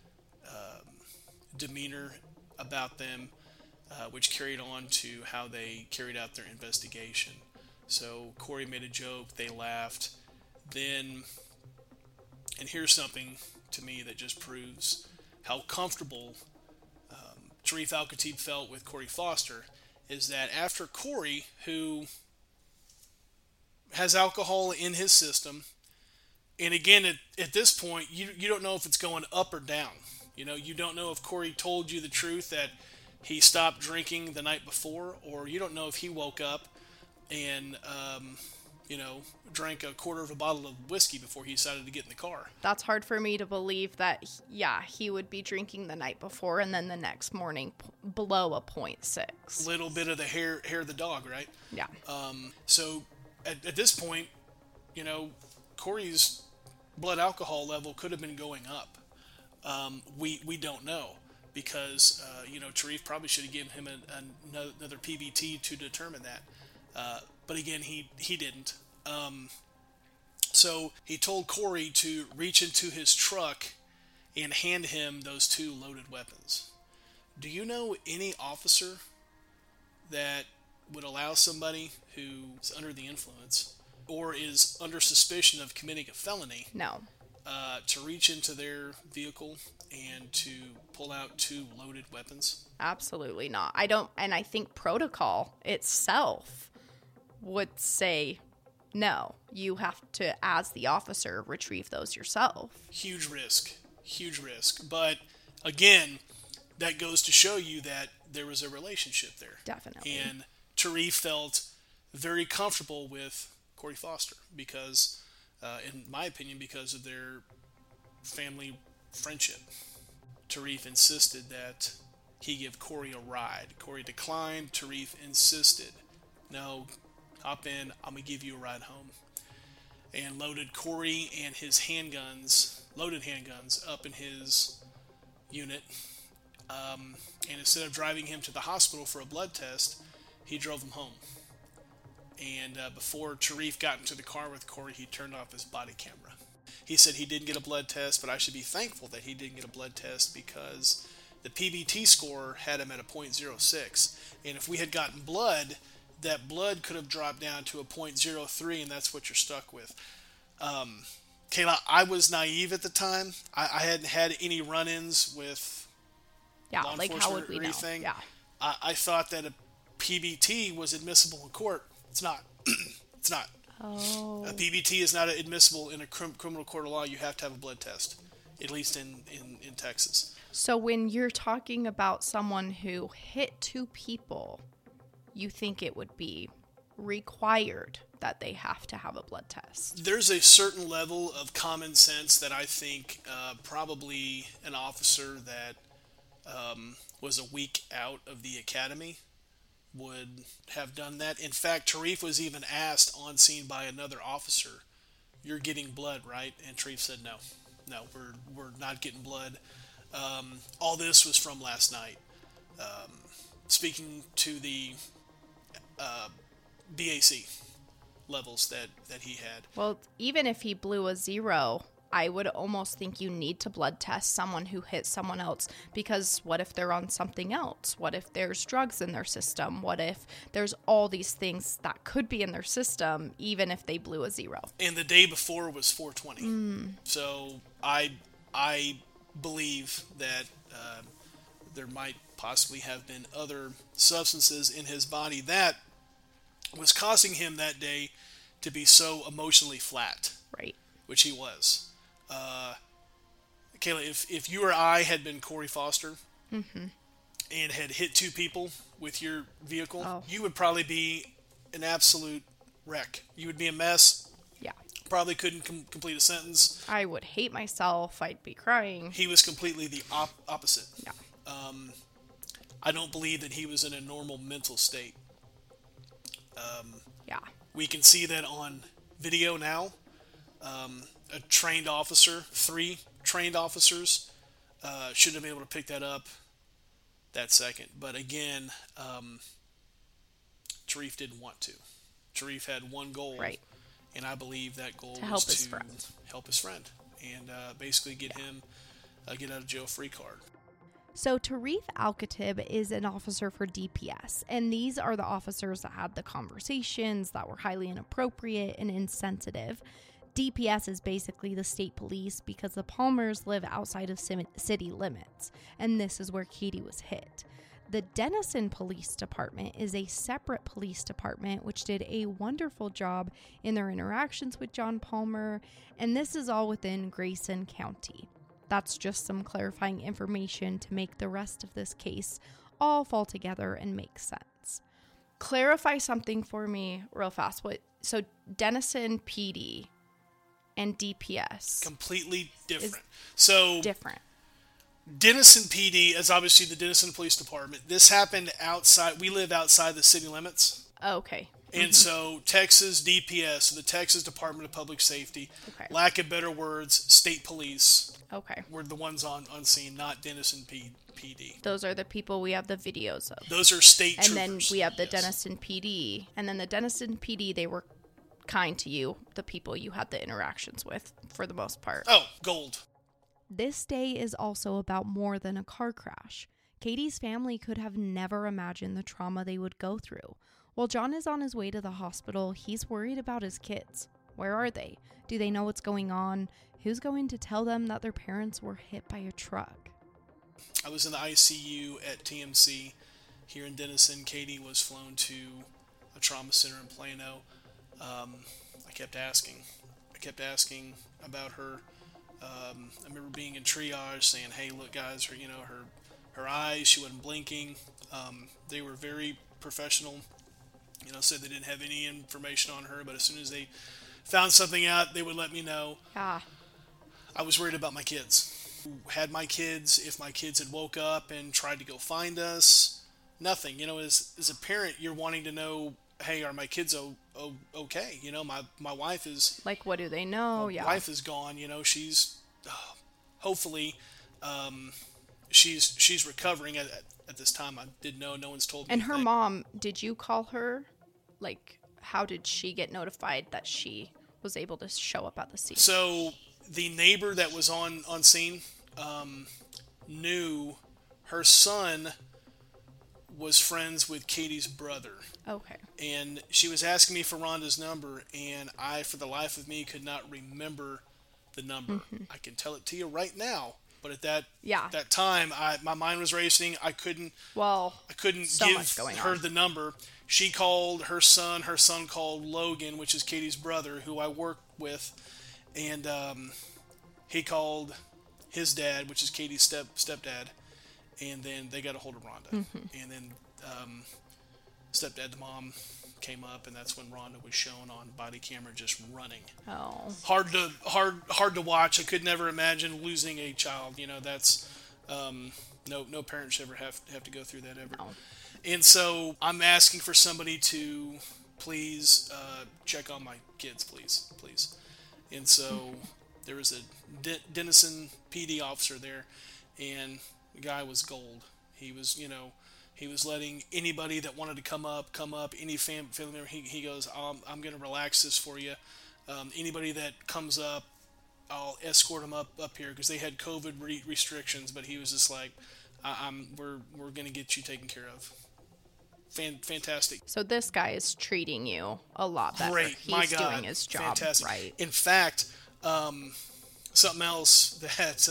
demeanor about them, which carried on to how they carried out their investigation. So Corey made a joke, they laughed. Then, and here's something to me that just proves how comfortable Tarif Al-Khatib felt with Corey Foster, is that after Corey, who has alcohol in his system, and again, at this point, you don't know if it's going up or down. You don't know if Corey told you the truth that he stopped drinking the night before, or you don't know if he woke up and, drank a quarter of a bottle of whiskey before he decided to get in the car. That's hard for me to believe that, he would be drinking the night before and then the next morning below a 0.6. Little bit of the hair of the dog, right? Yeah. So at this point, Corey's blood alcohol level could have been going up. We don't know because, Tarif probably should have given him another PBT to determine that. But again, he didn't. So he told Corey to reach into his truck and hand him those 2 loaded weapons. Do you know any officer that would allow somebody who is under the influence or is under suspicion of committing a felony No. to reach into their vehicle and to pull out 2 loaded weapons? Absolutely not. I don't, and I think protocol itself would say no. You have to, as the officer, retrieve those yourself. Huge risk. But again, that goes to show you that there was a relationship there. Definitely. And Tarif felt very comfortable with Corey Foster because, in my opinion, because of their family friendship. Tarif insisted that he give Corey a ride. Corey declined. Tarif insisted, no, hop in, I'm going to give you a ride home. And loaded Corey and his loaded handguns up in his unit. And instead of driving him to the hospital for a blood test, he drove him home. And before Tarif got into the car with Corey, he turned off his body camera. He said he didn't get a blood test, but I should be thankful that he didn't get a blood test because the PBT score had him at a .06. And if we had gotten blood, that blood could have dropped down to a .03, and that's what you're stuck with. Kayla, I was naive at the time. I hadn't had any run-ins with law like enforcement how would we or anything. know? Yeah. I thought that a PBT was admissible in court. It's not. It's not. Oh. A PBT is not admissible in a criminal court of law. You have to have a blood test, at least in Texas. So when you're talking about someone who hit 2 people, you think it would be required that they have to have a blood test? There's a certain level of common sense that I think probably an officer that was a week out of the academy would have done that. In fact, Tarif was even asked on scene by another officer, "You're getting blood, right?" And Tarif said, "No, we're not getting blood." All this was from last night. Speaking to the BAC levels that he had. Well, even if he blew a 0, I would almost think you need to blood test someone who hit someone else, because what if they're on something else? What if there's drugs in their system? What if there's all these things that could be in their system even if they blew a 0? And the day before was 420. So I believe that there might possibly have been other substances in his body that was causing him that day to be so emotionally flat. Right. Which he was. Kayla, if you or I had been Corey Foster and had hit 2 people with your vehicle, you would probably be an absolute wreck. You would be a mess. Yeah. Probably couldn't complete a sentence. I would hate myself. I'd be crying. He was completely the opposite. Yeah. I don't believe that he was in a normal mental state. Yeah. We can see that on video now. A trained officer, 3 trained officers, should have been able to pick that up that second. But again, Tarif didn't want to. Tarif had one goal, right, and I believe that goal to was help his to friend. help his friend and basically get him a get out of jail free card. So Tarif Al-Khatib is an officer for DPS, and these are the officers that had the conversations that were highly inappropriate and insensitive. DPS is basically the state police because the Palmers live outside of city limits, and this is where Katie was hit. The Denison Police Department is a separate police department which did a wonderful job in their interactions with John Palmer, and this is all within Grayson County. That's just some clarifying information to make the rest of this case all fall together and make sense. Clarify something for me real fast. So Denison PD and DPS. Completely different. So different. Denison PD is obviously the Denison Police Department. This happened outside. We live outside the city limits. Oh, okay. And so Texas DPS, so the Texas Department of Public Safety, lack of better words, state police, were the ones on scene, not Denison PD. Those are the people we have the videos of. Those are state and troopers. And then we have the Denison PD. And then the Denison PD, they were kind to you, the people you had the interactions with, for the most part. Oh, gold. This day is also about more than a car crash. Katie's family could have never imagined the trauma they would go through. While John is on his way to the hospital, he's worried about his kids. Where are they? Do they know what's going on? Who's going to tell them that their parents were hit by a truck? I was in the ICU at TMC here in Denison. Katie was flown to a trauma center in Plano. I kept asking about her. I remember being in triage saying, "Hey, look, guys, her eyes, she wasn't blinking." They were very professional. Said they didn't have any information on her, but as soon as they found something out, they would let me know. I was worried about my kids. Had my kids, if my kids had woke up and tried to go find us, nothing. As a parent, you're wanting to know, hey, are my kids okay? My wife is... Like, what do they know? My wife is gone. She's... hopefully, she's recovering at this time. I didn't know. No one's told me. And her anything. mom, did you call her? Like, how did she get notified that she was able to show up at the scene? So the neighbor that was on scene knew her son was friends with Katie's brother. Okay. And she was asking me for Rhonda's number, and I, for the life of me, could not remember the number. Mm-hmm. I can tell it to you right now, but at that time, my mind was racing. I couldn't give her the number. She called her son. Her son called Logan, which is Katie's brother, who I work with, and he called his dad, which is Katie's stepdad, and then they got a hold of Rhonda. Mm-hmm. And then stepdad, the mom, came up, and that's when Rhonda was shown on body camera just running. Oh, hard to watch. I could never imagine losing a child. That's no parent should ever have to go through that ever. No. And so I'm asking for somebody to please check on my kids, please. And so there was a Denison PD officer there, and the guy was gold. He was letting anybody that wanted to come up. Any family member. He goes, I'm going to relax this for you. Anybody that comes up, I'll escort them up here, because they had COVID restrictions. But he was just like, we're going to get you taken care of. Fantastic. So this guy is treating you a lot better. Great. He's My God. doing his job Fantastic. right. In fact, something else that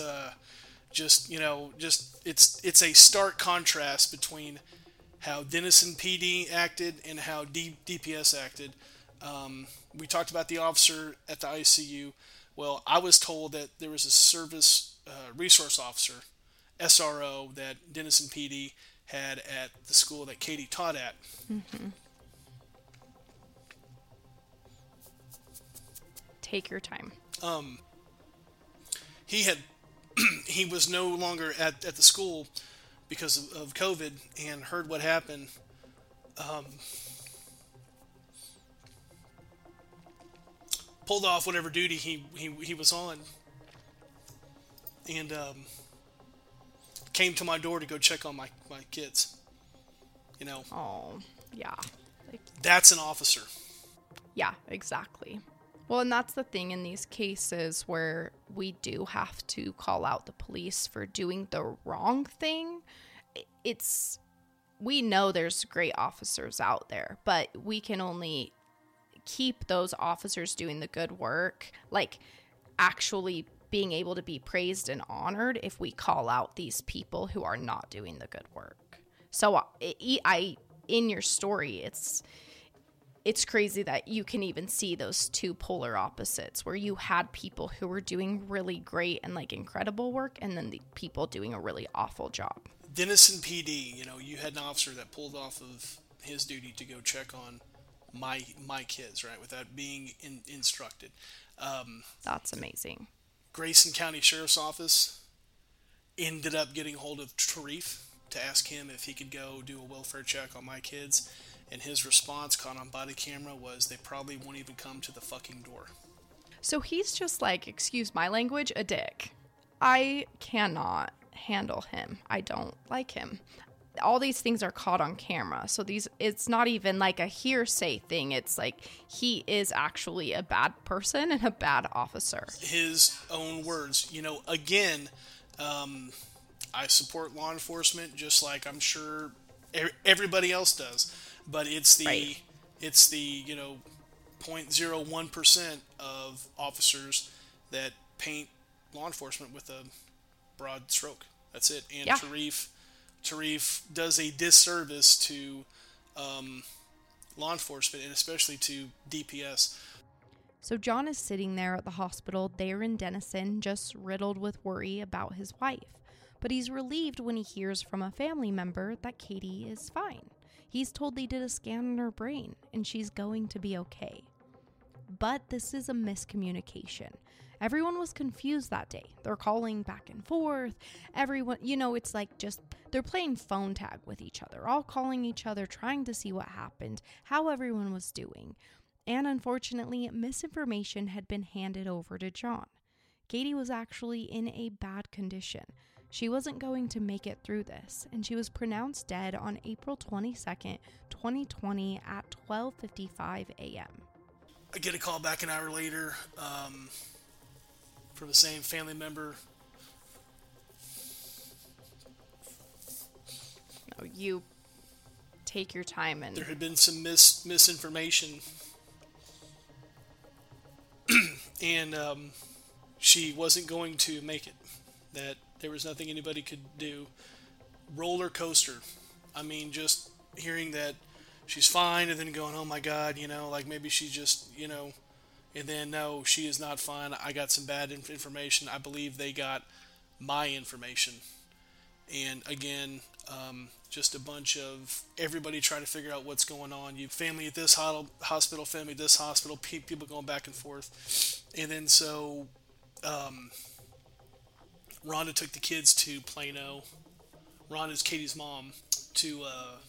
it's a stark contrast between how Denison PD acted and how DPS acted. We talked about the officer at the ICU. Well, I was told that there was a service resource officer, SRO, that Denison PD had at the school that Katie taught at. Mm-hmm. Take your time. He was no longer at the school because of COVID, and heard what happened. Pulled off whatever duty he was on, and came to my door to go check on my kids. Oh, yeah. That's an officer. Yeah, exactly. Well, and that's the thing in these cases where we do have to call out the police for doing the wrong thing. We know there's great officers out there, but we can only keep those officers doing the good work, like actually being able to be praised and honored, if we call out these people who are not doing the good work. So in your story, it's crazy that you can even see those two polar opposites, where you had people who were doing really great and like incredible work, and then the people doing a really awful job. Denison PD, you had an officer that pulled off of his duty to go check on my kids, right, without being instructed. That's amazing. Grayson County Sheriff's Office ended up getting hold of Tarif to ask him if he could go do a welfare check on my kids. And his response, caught on body camera, was they probably won't even come to the fucking door. So he's just like, excuse my language, a dick. I cannot handle him. I don't like him. All these things are caught on camera. So it's not even like a hearsay thing. It's like he is actually a bad person and a bad officer. His own words. Again, I support law enforcement just like I'm sure everybody else does. But it's the 0.01% of officers that paint law enforcement with a broad stroke. That's it. And Yeah. Tarif does a disservice to law enforcement, and especially to DPS. So John is sitting there at the hospital there in Denison, just riddled with worry about his wife. But he's relieved when he hears from a family member that Katie is fine. He's told they did a scan on her brain and she's going to be okay. But this is a miscommunication. Everyone was confused that day. They're calling back and forth. Everyone, it's like just they're playing phone tag with each other, all calling each other, trying to see what happened, how everyone was doing. And unfortunately, misinformation had been handed over to John. Katie was actually in a bad condition. She wasn't going to make it through this, and she was pronounced dead on April 22nd, 2020 at 12:55 a.m. I get a call back an hour later from the same family member. No, you take your time and... There had been some misinformation, and she wasn't going to make it. That there was nothing anybody could do. Roller coaster. I mean, just hearing that she's fine and then going, oh my God, like maybe she just, and then no, she is not fine. I got some bad information. I believe they got my information. And again, just a bunch of everybody trying to figure out what's going on. You family at this hospital, family at this hospital, people going back and forth. And then so Rhonda took the kids to Plano. Rhonda's Katie's mom, to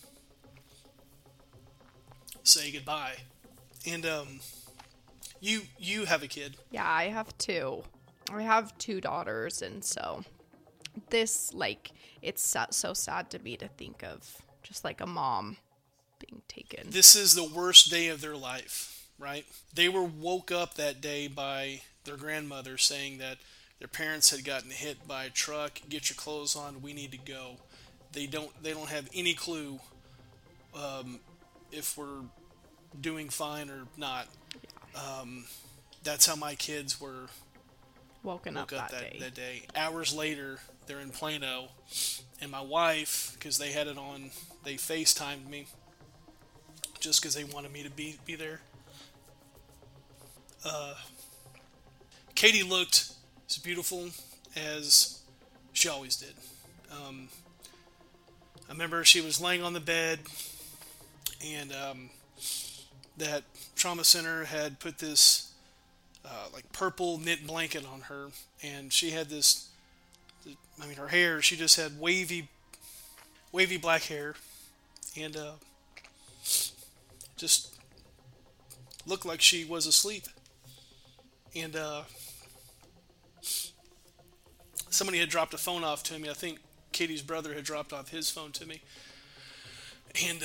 say goodbye. And you have a kid. Yeah, I have two. I have two daughters, and so this, it's so sad to me to think of just like a mom being taken. This is the worst day of their life, right? They were woke up that day by their grandmother saying that their parents had gotten hit by a truck. Get your clothes on. We need to go. They don't have any clue if we're doing fine or not. That's how my kids were woke up that day. Hours later, they're in Plano, and my wife, because they had it on, they FaceTimed me just because they wanted me to be there. Katie looked as beautiful as she always did. I remember she was laying on the bed, and that trauma center had put this purple knit blanket on her, and she had this, her hair, she just had wavy black hair, and just looked like she was asleep. And somebody had dropped a phone off to me. I think Katie's brother had dropped off his phone to me. And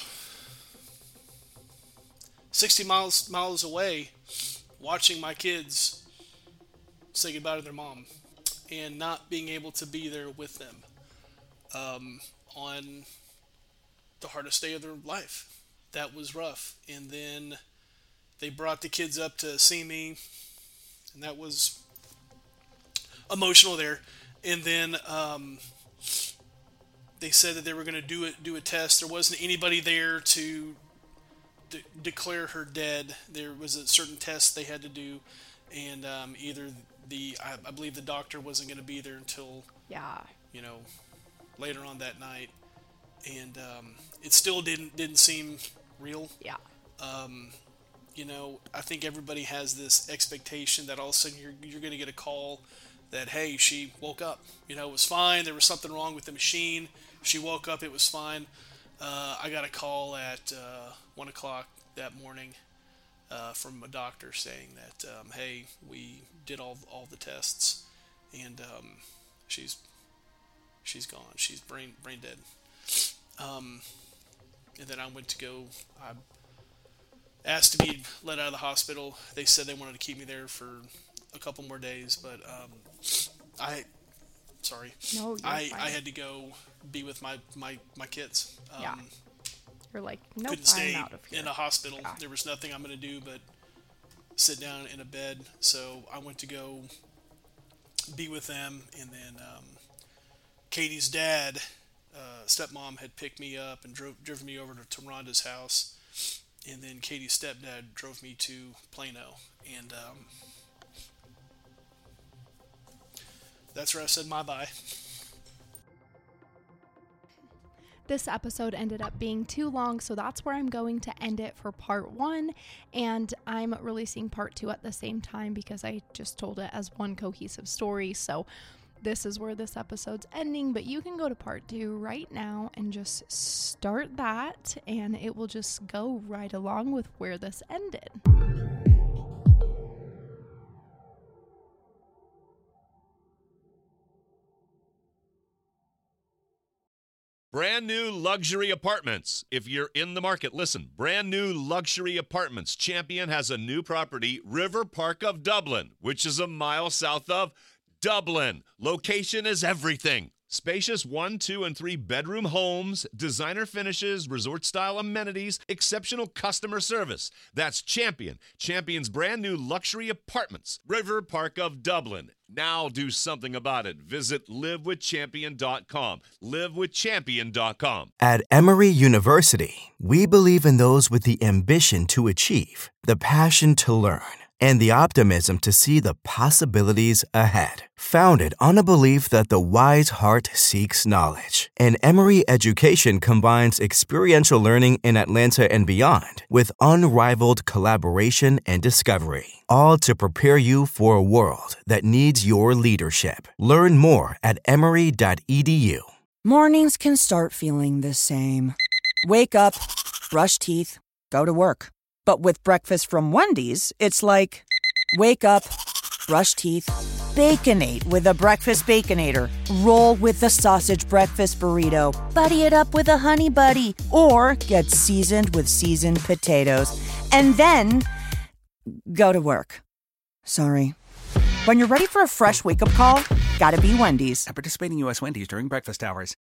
60 miles away, watching my kids say goodbye to their mom and not being able to be there with them on the hardest day of their life. That was rough. And then they brought the kids up to see me, and that was emotional there. And then they said that they were going to do a test. There wasn't anybody there to declare her dead. There was a certain test they had to do, and either I believe the doctor wasn't going to be there until later on that night, and it still didn't seem real. Yeah. I think everybody has this expectation that all of a sudden you're going to get a call that, hey, she woke up. It was fine. There was something wrong with the machine. She woke up. It was fine. I got a call at 1 o'clock that morning from a doctor saying that, hey, we did all the tests, and she's gone. She's brain dead. And then I went to go. I asked to be let out of the hospital. They said they wanted to keep me there for a couple more days, but I had to go be with my kids. You're like, nope, couldn't stay I'm out of here. in a hospital. Yeah. There was nothing I'm going to do but sit down in a bed. So I went to go be with them, and then Katie's dad, stepmom, had picked me up and driven me over to Rhonda's house, and then Katie's stepdad drove me to Plano, and that's where I said my bye. This episode ended up being too long, so that's where I'm going to end it for part 1, and I'm releasing part 2 at the same time because I just told it as one cohesive story. So this is where this episode's ending, but you can go to part 2 right now and just start that, and it will just go right along with where this ended. Brand new luxury apartments. If you're in the market, listen. Brand new luxury apartments. Champion has a new property, River Park of Dublin, which is a mile south of Dublin. Location is everything. Spacious 1, 2, and 3 bedroom homes, designer finishes, resort-style amenities, exceptional customer service. That's Champion. Champion's brand new luxury apartments, River Park of Dublin. Now do something about it. Visit livewithchampion.com. livewithchampion.com. At Emory University, we believe in those with the ambition to achieve, the passion to learn, and the optimism to see the possibilities ahead. Founded on a belief that the wise heart seeks knowledge, and Emory education combines experiential learning in Atlanta and beyond with unrivaled collaboration and discovery, all to prepare you for a world that needs your leadership. Learn more at emory.edu. Mornings can start feeling the same. Wake up, brush teeth, go to work. But with breakfast from Wendy's, it's like, wake up, brush teeth, Baconate with a breakfast Baconator. Roll with the sausage breakfast burrito. Buddy it up with a honey buddy. Or get seasoned with seasoned potatoes. And then go to work. Sorry. When you're ready for a fresh wake-up call, gotta be Wendy's. At participating U.S. Wendy's during breakfast hours.